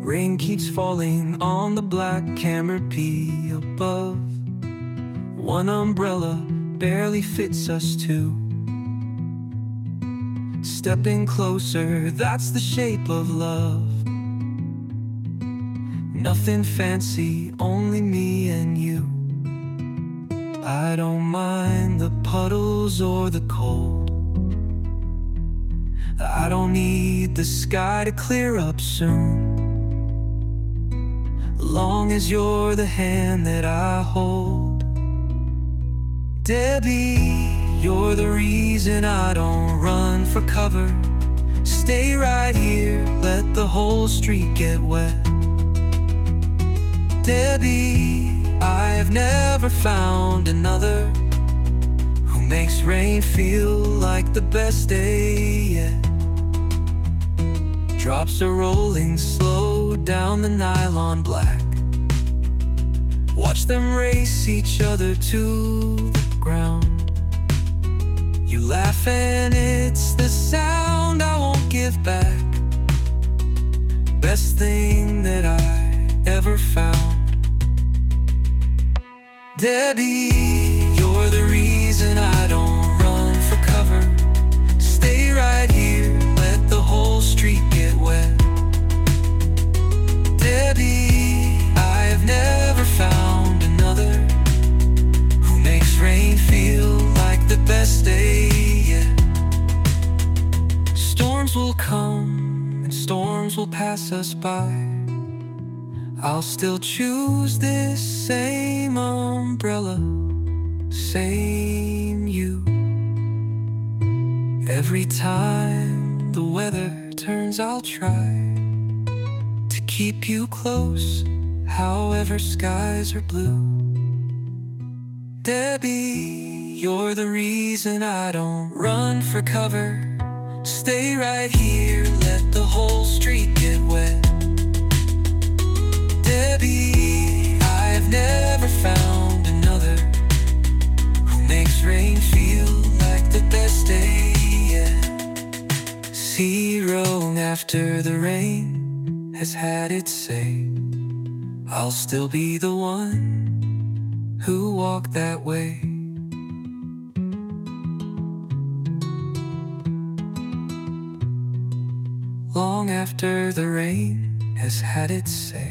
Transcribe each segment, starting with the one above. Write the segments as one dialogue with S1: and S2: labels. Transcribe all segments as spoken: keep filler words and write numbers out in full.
S1: Rain keeps falling on the black canopy above. One umbrella barely fits us two. Stepping closer, that's the shape of love. Nothing fancy, only me and you. I don't mind the puddles or the cold. I don't need the sky to clear up soon. Long as you're the hand that I hold. Debbie, you're the reason I don't run for cover. Stay right here, let the whole street get wet. Debbie, I've never found another who makes rain feel like the best day yet. Drops are rolling slow down the nylon black. Watch them race each other to the ground. You laugh and it's the sound I won't give back. Best thing that I ever found. Debbie, you're the reason I don't run for cover. Stay right here, let the whole street get wet. Debbie, I've never found another who makes rain feel like the best day yet. Storms will come and storms will pass us by. I'll still choose this same umbrella, same you. Every time the weather turns, I'll try to keep you close, however skies are blue. Debbie, you're the reason I don't run for cover. Stay right here, let the whole street get wet. Debbie, I've never found another who makes rain feel like the best day yet. Zero after the rain has had its say. I'll still be the one who walked that way. Long after the rain has had its say,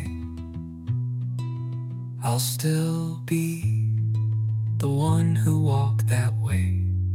S1: I'll still be the one who walked that way.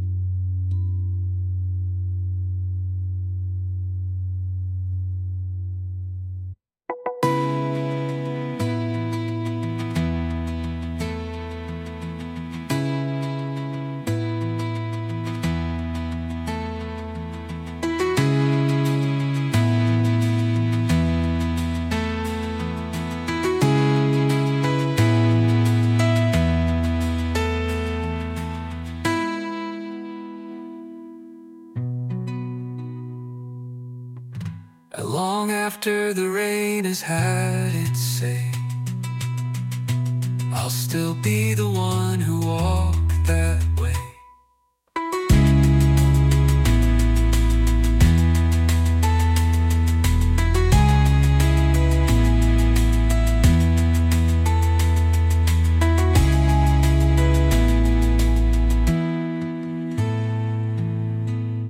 S1: Long after the rain has had its say, I'll still be the one who walked that